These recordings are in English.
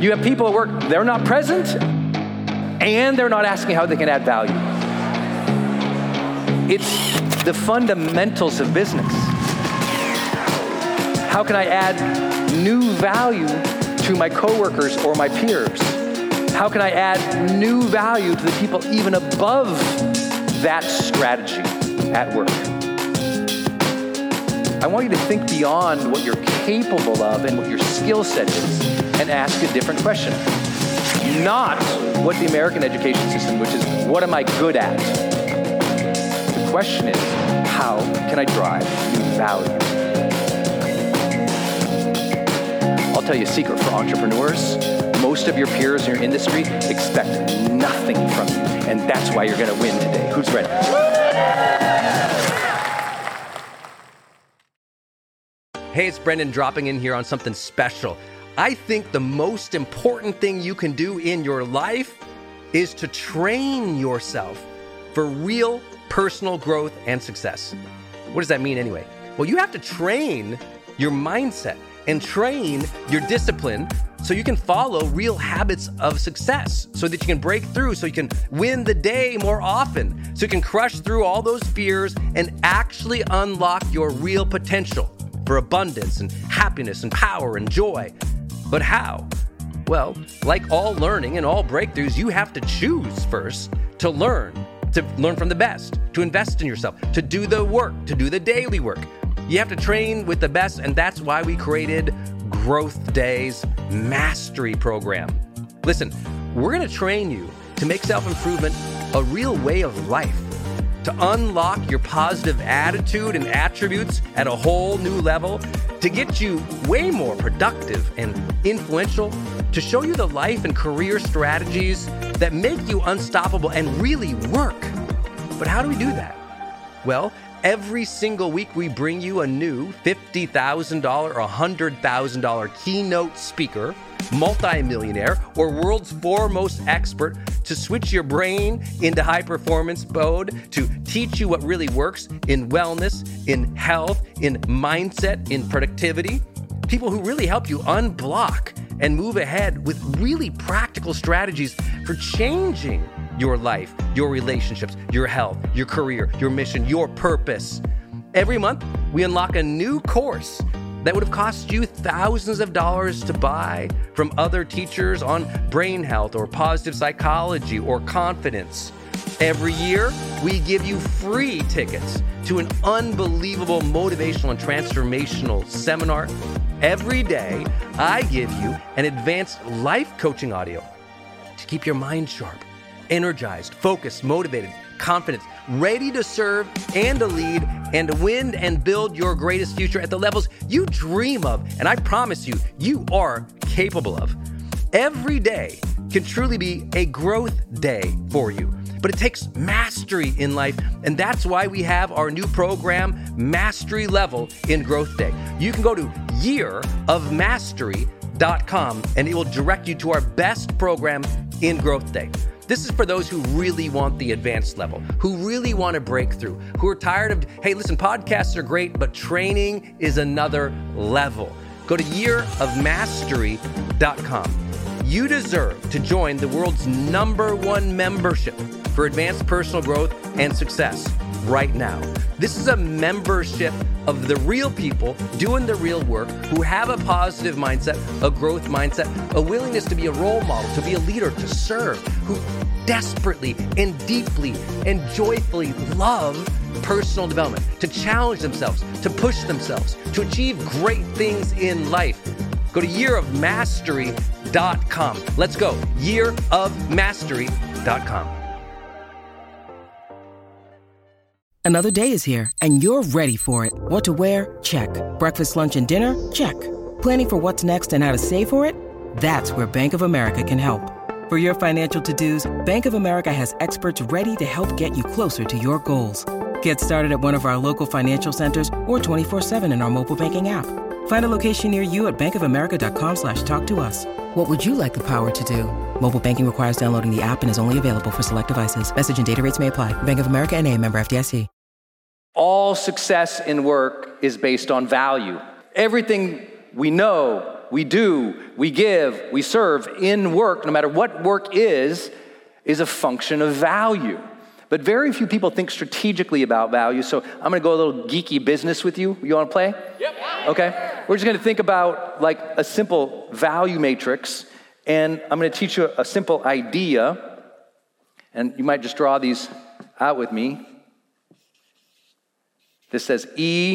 You have people at work, they're not present, and they're not asking how they can add value. It's the fundamentals of business. How can I add new value to my coworkers or my peers? How can I add new value to the people even above that strategy at work? I want you to think beyond what you're capable of and what your skill set is and ask a different question. Not what the American education system, which is, what am I good at? The question is, how can I drive new value? I'll tell you a secret for entrepreneurs. Most of your peers in your industry expect nothing from you, and that's why you're gonna win today. Who's ready? Hey, it's Brendan dropping in here on something special. I think the most important thing you can do in your life is to train yourself for real personal growth and success. What does that mean anyway? Well, you have to train your mindset and train your discipline so you can follow real habits of success, so that you can break through, so you can win the day more often, so you can crush through all those fears and actually unlock your real potential for abundance and happiness and power and joy. But how? Well, like all learning and all breakthroughs, you have to choose first to learn from the best, to invest in yourself, to do the work, to do the daily work. You have to train with the best, and that's why we created Growth Day's Mastery Program. Listen, we're gonna train you to make self-improvement a real way of life, to unlock your positive attitude and attributes at a whole new level, to get you way more productive and influential, to show you the life and career strategies that make you unstoppable and really work. But how do we do that? Well, every single week we bring you a new $50,000 or $100,000 keynote speaker, multimillionaire, or world's foremost expert to switch your brain into high performance mode, to teach you what really works in wellness, in health, in mindset, in productivity. People who really help you unblock and move ahead with really practical strategies for changing your life, your relationships, your health, your career, your mission, your purpose. Every month, we unlock a new course that would have cost you thousands of dollars to buy from other teachers on brain health or positive psychology or confidence. Every year, we give you free tickets to an unbelievable motivational and transformational seminar. Every day, I give you an advanced life coaching audio to keep your mind sharp, energized, focused, motivated, confident, ready to serve and to lead and to win and build your greatest future at the levels you dream of. And I promise you, you are capable of. Every day can truly be a growth day for you. But it takes mastery in life, and that's why we have our new program, Mastery Level in Growth Day. You can go to yearofmastery.com, and it will direct you to our best program in Growth Day. This is for those who really want the advanced level, who really want to break through, who are tired of, hey, listen, podcasts are great, but training is another level. Go to yearofmastery.com. You deserve to join the world's #1 membership for advanced personal growth and success right now. This is a membership of the real people doing the real work, who have a positive mindset, a growth mindset, a willingness to be a role model, to be a leader, to serve, who desperately and deeply and joyfully love personal development, to challenge themselves, to push themselves, to achieve great things in life. Go to yearofmastery.com. Let's go. yearofmastery.com. Another day is here, and you're ready for it. What to wear? Check. Breakfast, lunch, and dinner? Check. Planning for what's next and how to save for it? That's where Bank of America can help. For your financial to-dos, Bank of America has experts ready to help get you closer to your goals. Get started at one of our local financial centers or 24/7 in our mobile banking app. Find a location near you at bankofamerica.com/talktous. What would you like the power to do? Mobile banking requires downloading the app and is only available for select devices. Message and data rates may apply. Bank of America NA, member FDIC. All success in work is based on value. Everything we know, we do, we give, we serve in work, no matter what work is a function of value. But very few people think strategically about value, so I'm gonna go a little geeky business with you. You wanna play? Yep. Okay. We're just gonna think about like a simple value matrix, and I'm gonna teach you a simple idea, and you might just draw these out with me. This says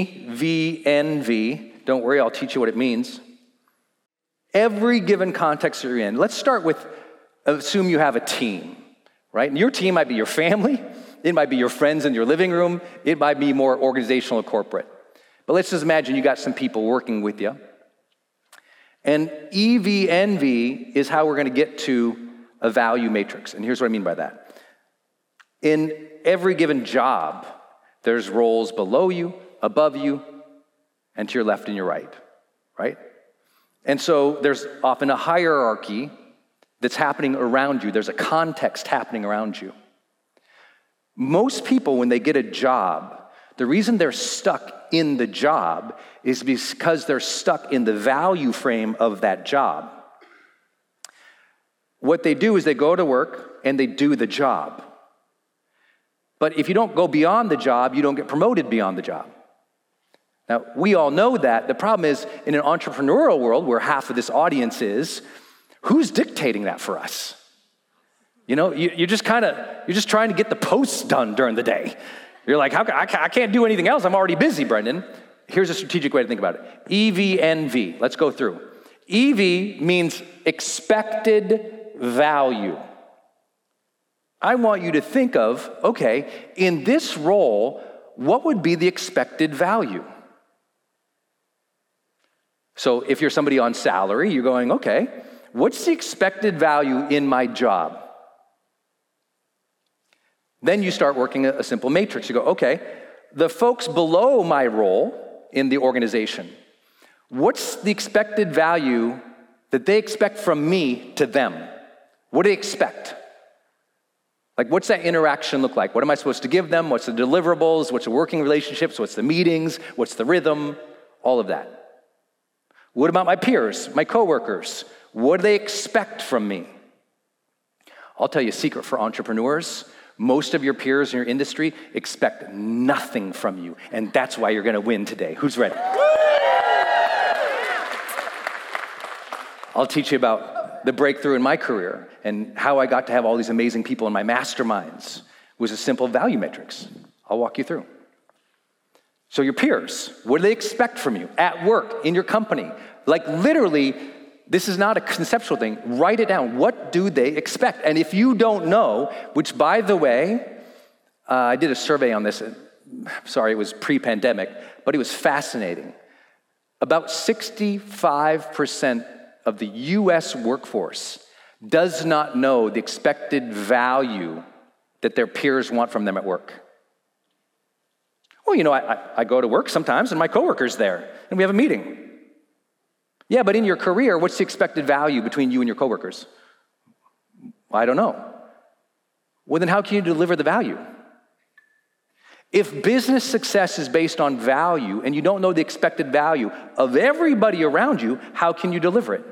EVNV. Don't worry, I'll teach you what it means. Every given context you're in, let's start with, assume you have a team, right? And your team might be your family, it might be your friends in your living room, it might be more organizational or corporate. But let's just imagine you got some people working with you. And EVNV is how we're gonna get to a value matrix. And here's what I mean by that. In every given job, there's roles below you, above you, and to your left and your right, right? And so there's often a hierarchy that's happening around you. There's a context happening around you. Most people, when they get a job, the reason they're stuck in the job is because they're stuck in the value frame of that job. What they do is they go to work and they do the job. But if you don't go beyond the job, you don't get promoted beyond the job. Now, we all know that. The problem is, in an entrepreneurial world where half of this audience is, who's dictating that for us? You know, you're just trying to get the posts done during the day. You're like, I can't do anything else. I'm already busy, Brendan. Here's a strategic way to think about it. EVNV. Let's go through. EV means expected value. I want you to think of, okay, in this role, what would be the expected value? So if you're somebody on salary, you're going, okay, what's the expected value in my job? Then you start working a simple matrix. You go, okay, the folks below my role in the organization, what's the expected value that they expect from me to them? What do they expect? Like, what's that interaction look like? What am I supposed to give them? What's the deliverables? What's the working relationships? What's the meetings? What's the rhythm? All of that. What about my peers, my coworkers? What do they expect from me? I'll tell you a secret for entrepreneurs. Most of your peers in your industry expect nothing from you, and that's why you're gonna win today. Who's ready? I'll teach you about the breakthrough in my career and how I got to have all these amazing people in my masterminds. It was a simple value matrix. I'll walk you through. So your peers, what do they expect from you at work, in your company? Like literally, this is not a conceptual thing. Write it down. What do they expect? And if you don't know, which by the way, I did a survey on this. Sorry, it was pre-pandemic, but it was fascinating. About 65% of the US workforce does not know the expected value that their peers want from them at work. Well, you know, I go to work sometimes and my coworker's there and we have a meeting. Yeah, but in your career, what's the expected value between you and your coworkers? I don't know. Well, then how can you deliver the value? If business success is based on value and you don't know the expected value of everybody around you, how can you deliver it?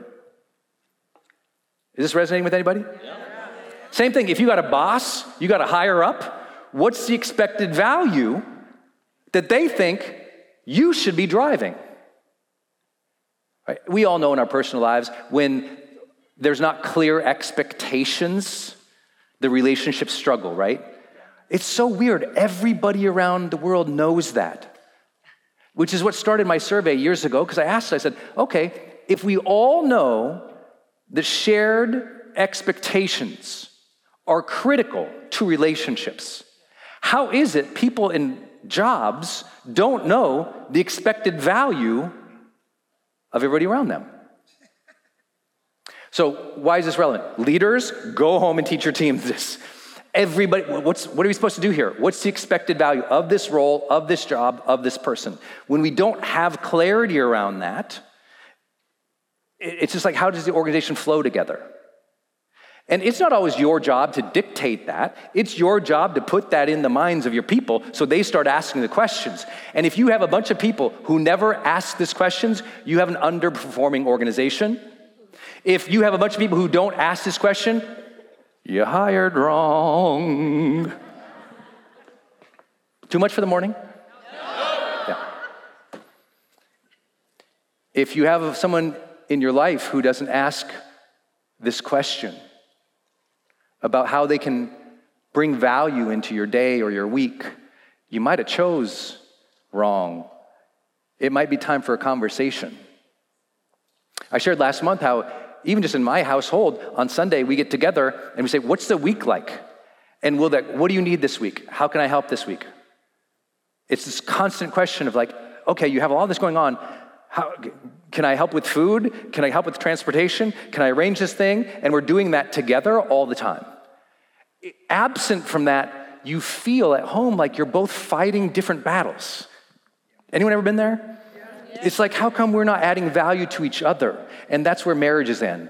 Is this resonating with anybody? Yeah. Same thing, if you got a boss, you got a higher up, what's the expected value that they think you should be driving? Right? We all know in our personal lives, when there's not clear expectations, the relationships struggle, right? It's so weird. Everybody around the world knows that, which is what started my survey years ago, because I said, okay, if we all know the shared expectations are critical to relationships, how is it people in jobs don't know the expected value of everybody around them? So why is this relevant? Leaders, go home and teach your team this. Everybody, what are we supposed to do here? What's the expected value of this role, of this job, of this person? When we don't have clarity around that, it's just like, how does the organization flow together? And it's not always your job to dictate that. It's your job to put that in the minds of your people so they start asking the questions. And if you have a bunch of people who never ask these questions, you have an underperforming organization. If you have a bunch of people who don't ask this question, you hired wrong. Too much for the morning? No. Yeah. If you have someone in your life who doesn't ask this question about how they can bring value into your day or your week, you might have chose wrong. It might be time for a conversation. I shared last month how even just in my household, on Sunday, we get together and we say, what's the week like? And what do you need this week? How can I help this week? It's this constant question of like, okay, you have all this going on. How, can I help with food? Can I help with transportation? Can I arrange this thing? And we're doing that together all the time. Absent from that, you feel at home like you're both fighting different battles. Anyone ever been there? Yeah. It's like, how come we're not adding value to each other? And that's where marriages end.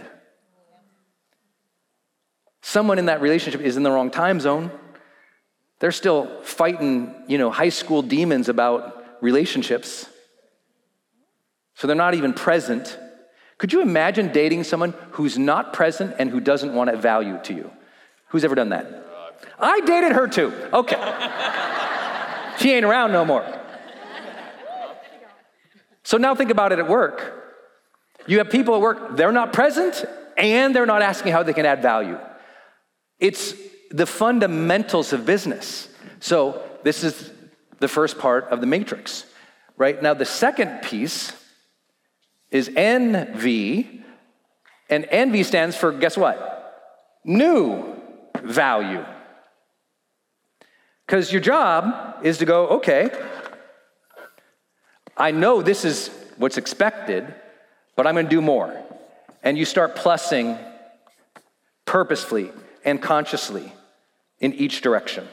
Someone in that relationship is in the wrong time zone. They're still fighting, high school demons about relationships. So they're not even present. Could you imagine dating someone who's not present and who doesn't want to value to you? Who's ever done that? I dated her too. Okay. She ain't around no more. So now think about it at work. You have people at work, they're not present and they're not asking how they can add value. It's the fundamentals of business. So this is the first part of the matrix, right? Now the second piece is NV, and NV stands for, guess what? New value. Because your job is to go, okay, I know this is what's expected, but I'm going to do more. And you start plussing purposefully and consciously in each direction.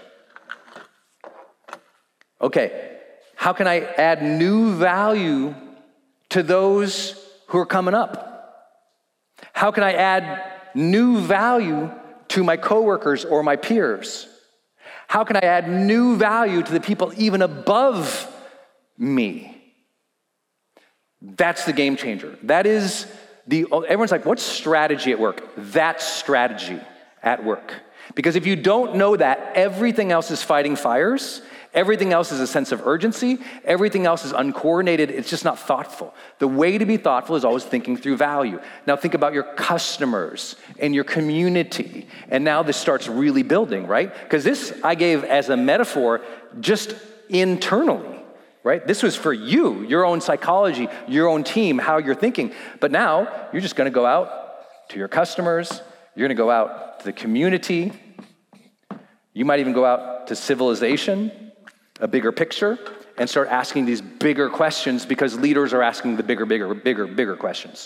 Okay, how can I add new value to those who are coming up? How can I add new value to my coworkers or my peers? How can I add new value to the people even above me? That's the game changer. That is everyone's like, what's strategy at work? That's strategy at work. Because if you don't know that, everything else is fighting fires. Everything else is a sense of urgency. Everything else is uncoordinated. It's just not thoughtful. The way to be thoughtful is always thinking through value. Now think about your customers and your community. And now this starts really building, right? Because this I gave as a metaphor just internally, right? This was for you, your own psychology, your own team, how you're thinking. But now you're just going to go out to your customers. You're going to go out to the community. You might even go out to civilization, a bigger picture, and start asking these bigger questions because leaders are asking the bigger questions.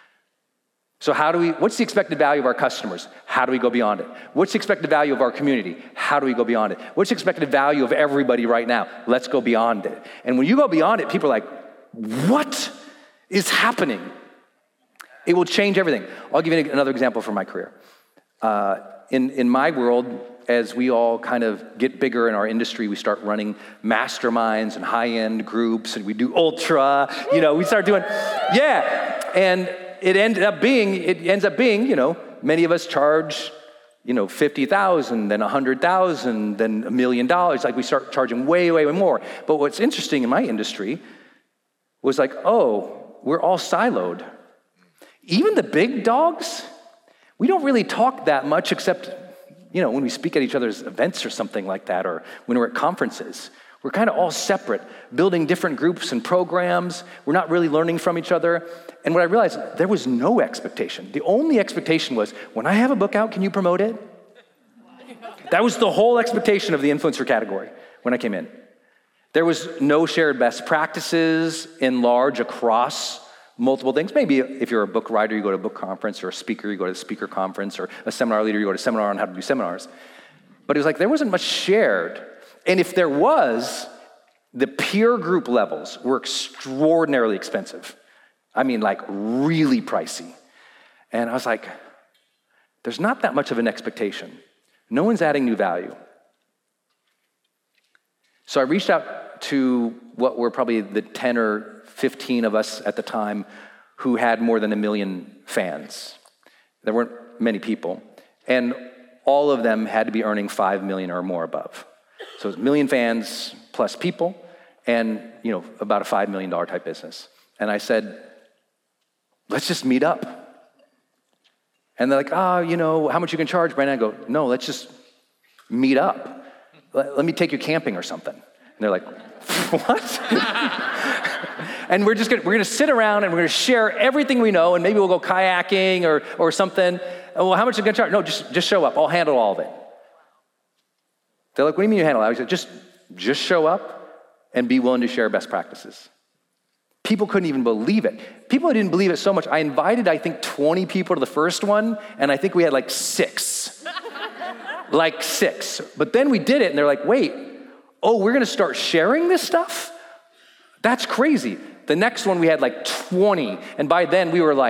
So what's the expected value of our customers? How do we go beyond it? What's the expected value of our community? How do we go beyond it? What's the expected value of everybody right now? Let's go beyond it. And when you go beyond it, people are like, what is happening? It will change everything. I'll give you another example from my career. In my world, as we all kind of get bigger in our industry, we start running masterminds and high-end groups, and we do ultra, we start doing, and it ends up being, many of us charge, $50,000, then $100,000, then $1 million. Like we start charging way, way, way more. But what's interesting in my industry was like, oh, we're all siloed. Even the big dogs, we don't really talk that much except, when we speak at each other's events or something like that, or when we're at conferences. We're kind of all separate, building different groups and programs. We're not really learning from each other. And what I realized, there was no expectation. The only expectation was, when I have a book out, can you promote it? That was the whole expectation of the influencer category when I came in. There was no shared best practices in large across multiple things. Maybe if you're a book writer, you go to a book conference, or a speaker, you go to a speaker conference, or a seminar leader, you go to a seminar on how to do seminars. But it was like there wasn't much shared. And if there was, the peer group levels were extraordinarily expensive. I mean, like really pricey. And I was like, there's not that much of an expectation. No one's adding new value. So I reached out to what were probably the 10 or 15 of us at the time who had more than 1 million fans. There weren't many people. And all of them had to be earning 5 million or more above. So it was 1 million fans plus people and, about a $5 million type business. And I said, let's just meet up. And they're like, how much you can charge, Brandon? I go, no, let's just meet up. Let me take you camping or something. And they're like, what? And we're gonna sit around and we're gonna share everything we know, and maybe we'll go kayaking or something. Well, how much are you gonna charge? No, just show up. I'll handle all of it. They're like, what do you mean you handle it? I said, just show up and be willing to share best practices. People couldn't even believe it. People didn't believe it so much. I invited, 20 people to the first one, and I think we had 6. 6. But then we did it, and they're like, wait, we're gonna start sharing this stuff? That's crazy. The next one we had 20, and by then we were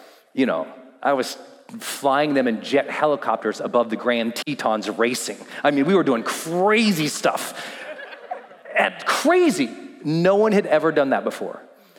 I was flying them in jet helicopters above the Grand Tetons racing. I mean, we were doing crazy stuff. And crazy. No one had ever done that before.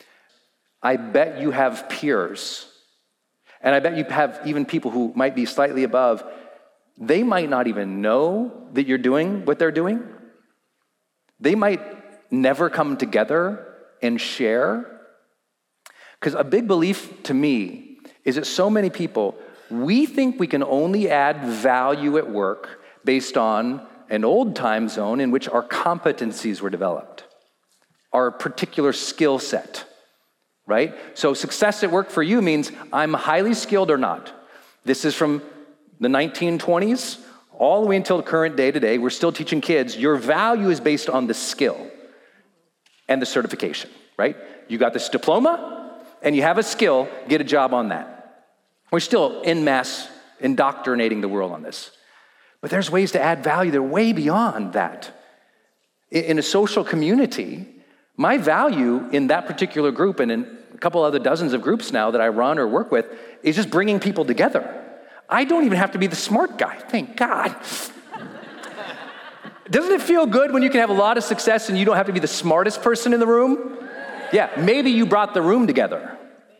I bet you have peers, and I bet you have even people who might be slightly above. They might not even know that you're doing what they're doing. They might never come together and share. Because a big belief to me is that so many people, we think we can only add value at work based on an old time zone in which our competencies were developed, our particular skill set, right? So success at work for you means I'm highly skilled or not. This is from the 1920s all the way until the current day today. We're still teaching kids your value is based on the skill and the certification, right? You got this diploma and you have a skill, get a job on that. We're still en masse indoctrinating the world on this. But there's ways to add value that are way beyond that. In a social community, my value in that particular group and in a couple other dozens of groups now that I run or work with is just bringing people together. I don't even have to be the smart guy, thank God. Doesn't it feel good when you can have a lot of success and you don't have to be the smartest person in the room? Yeah, maybe you brought the room together.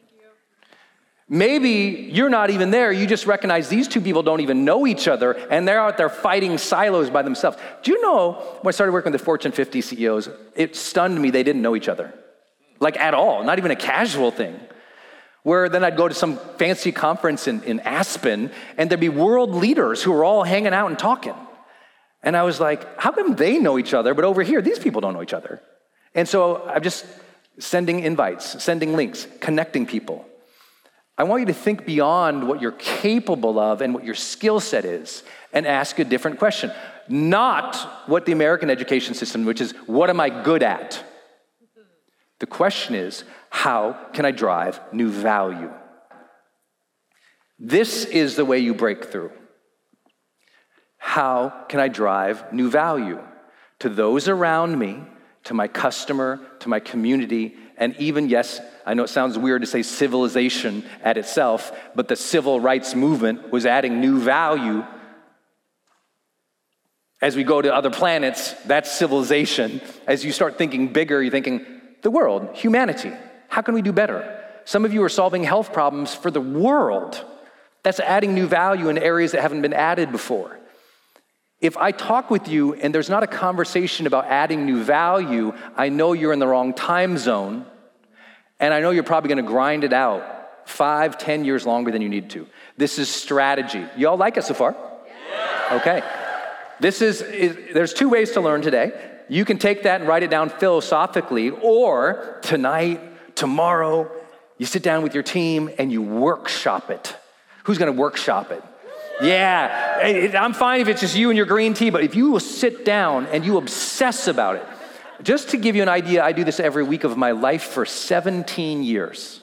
Maybe you're not even there. You just recognize these two people don't even know each other, and they're out there fighting silos by themselves. Do you know, when I started working with the Fortune 50 CEOs, it stunned me they didn't know each other. At all, not even a casual thing. Where then I'd go to some fancy conference in Aspen, and there'd be world leaders who were all hanging out and talking. And I was like, how come they know each other, but over here, these people don't know each other? And so I'm just sending invites, sending links, connecting people. I want you to think beyond what you're capable of and what your skill set is and ask a different question. Not what the American education system, which is, what am I good at? The question is, how can I drive new value? This is the way you break through. How can I drive new value to those around me, to my customer, to my community, and even, yes, I know it sounds weird to say civilization at itself, but the civil rights movement was adding new value. As we go to other planets, that's civilization. As you start thinking bigger, you're thinking the world, humanity. How can we do better? Some of you are solving health problems for the world. That's adding new value in areas that haven't been added before. If I talk with you and there's not a conversation about adding new value, I know you're in the wrong time zone, and I know you're probably gonna grind it out 5-10 years longer than you need to. This is strategy. Y'all like it so far? Yeah. Okay. There's 2 ways to learn today. You can take that and write it down philosophically, or tonight, tomorrow, you sit down with your team and you workshop it. Who's gonna workshop it? Yeah, I'm fine if it's just you and your green tea, but if you will sit down and you obsess about it. Just to give you an idea, I do this every week of my life for 17 years.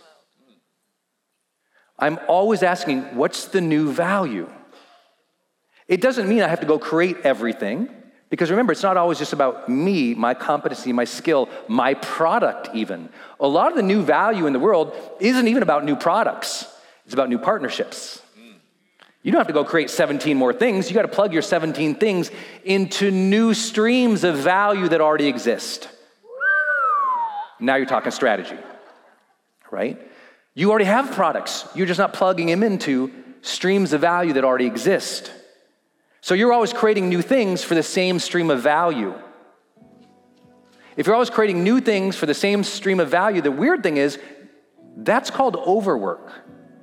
I'm always asking, what's the new value? It doesn't mean I have to go create everything, because remember, it's not always just about me, my competency, my skill, my product even. A lot of the new value in the world isn't even about new products. It's about new partnerships. You don't have to go create 17 more things. You got to plug your 17 things into new streams of value that already exist. Now you're talking strategy, right? You already have products. You're just not plugging them into streams of value that already exist. So you're always creating new things for the same stream of value. If you're always creating new things for the same stream of value, the weird thing is, that's called overwork.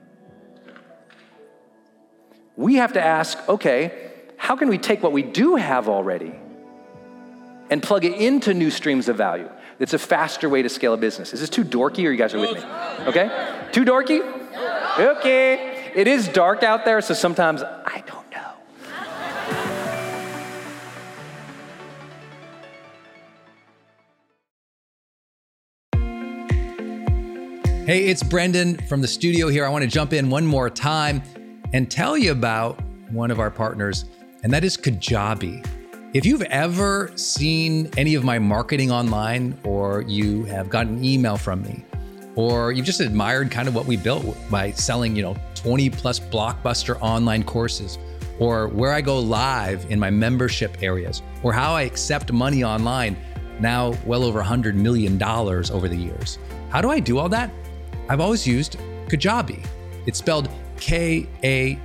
We have to ask, okay, how can we take what we do have already and plug it into new streams of value? It's a faster way to scale a business. Is this too dorky, or you guys are with me? Okay? Too dorky? Okay. It is dark out there, so sometimes I don't know. Hey, it's Brendan from the studio here. I want to jump in one more time and tell you about one of our partners, and that is Kajabi. If you've ever seen any of my marketing online, or you have gotten an email from me, or you've just admired kind of what we built by selling, 20 plus blockbuster online courses, or where I go live in my membership areas, or how I accept money online, now well over $100 million over the years. How do I do all that? I've always used Kajabi. It's spelled Kajabi.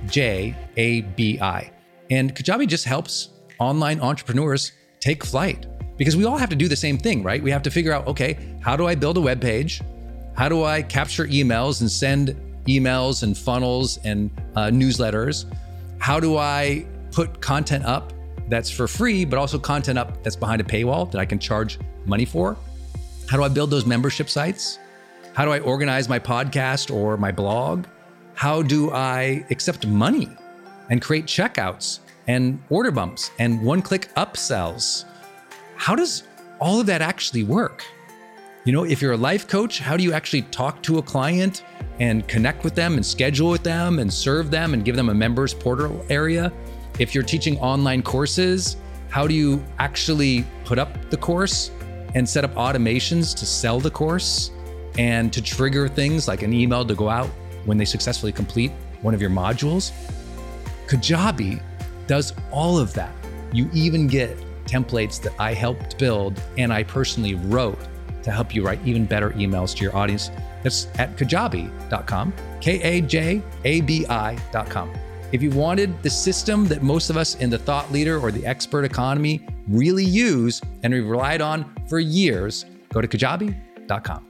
And Kajabi just helps online entrepreneurs take flight, because we all have to do the same thing, right? We have to figure out, okay, how do I build a web page? How do I capture emails and send emails and funnels and newsletters? How do I put content up that's for free, but also content up that's behind a paywall that I can charge money for? How do I build those membership sites? How do I organize my podcast or my blog? How do I accept money and create checkouts and order bumps and one-click upsells? How does all of that actually work? If you're a life coach, how do you actually talk to a client and connect with them and schedule with them and serve them and give them a members portal area? If you're teaching online courses, how do you actually put up the course and set up automations to sell the course and to trigger things like an email to go out when they successfully complete one of your modules? Kajabi does all of that. You even get templates that I helped build and I personally wrote to help you write even better emails to your audience. That's at kajabi.com, Kajabi.com. If you wanted the system that most of us in the thought leader or the expert economy really use and we've relied on for years, go to kajabi.com.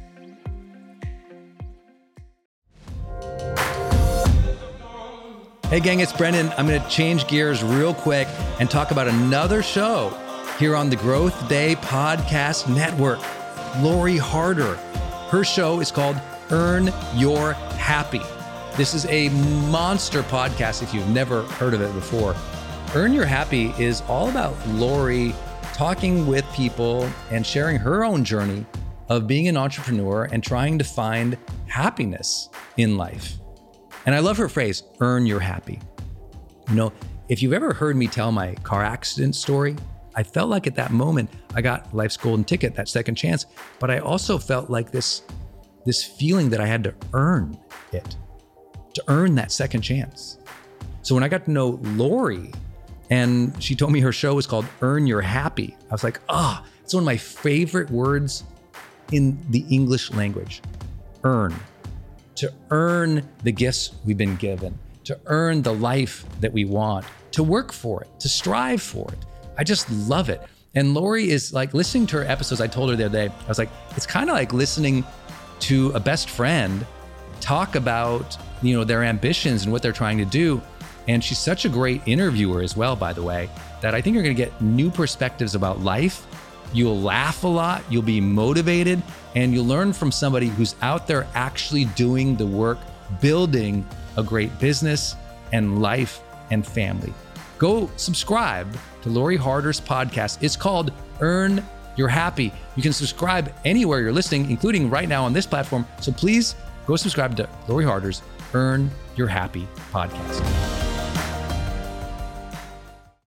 Hey gang, it's Brendan. I'm going to change gears real quick and talk about another show here on the Growth Day Podcast Network. Lori Harder. Her show is called Earn Your Happy. This is a monster podcast if you've never heard of it before. Earn Your Happy is all about Lori talking with people and sharing her own journey of being an entrepreneur and trying to find happiness in life. And I love her phrase, earn your happy. If you've ever heard me tell my car accident story, I felt like at that moment, I got life's golden ticket, that second chance, but I also felt like this feeling that I had to earn it, to earn that second chance. So when I got to know Lori and she told me her show was called Earn Your Happy, I was like, it's one of my favorite words in the English language, earn. To earn the gifts we've been given, to earn the life that we want, to work for it, to strive for it. I just love it. And Lori is like, listening to her episodes, I told her the other day, I was like, it's kind of like listening to a best friend talk about, their ambitions and what they're trying to do. And she's such a great interviewer as well, by the way, that I think you're going to get new perspectives about life. You'll laugh a lot, you'll be motivated, and you'll learn from somebody who's out there actually doing the work, building a great business and life and family. Go subscribe to Lori Harder's podcast. It's called Earn Your Happy. You can subscribe anywhere you're listening, including right now on this platform. So please go subscribe to Lori Harder's Earn Your Happy podcast.